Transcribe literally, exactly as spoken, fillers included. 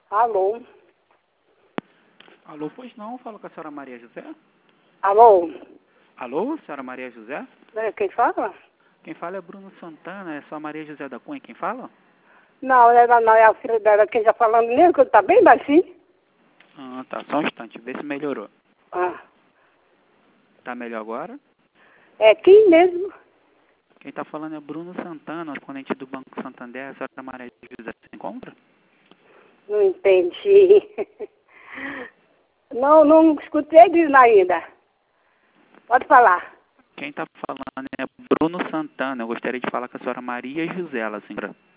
Alô? Alô, pois não, falo com a senhora Maria José. Alô? Alô, senhora Maria José? É, quem fala? Quem fala é Bruno Santana, é só Maria José da Cunha quem fala? Não, ela não é a filha dela. Quem está falando mesmo, que tá bem baixinho. Ah, tá, só um instante, vê se melhorou. Ah, Tá melhor agora? é quem mesmo? Quem tá falando é Bruno Santana, correspondente do Banco Santander, a senhora Maria José se encontra? Não entendi. Não, não escutei disso ainda. Pode falar. Quem tá falando é Bruno Santana, eu gostaria de falar com a senhora Maria José, senhora.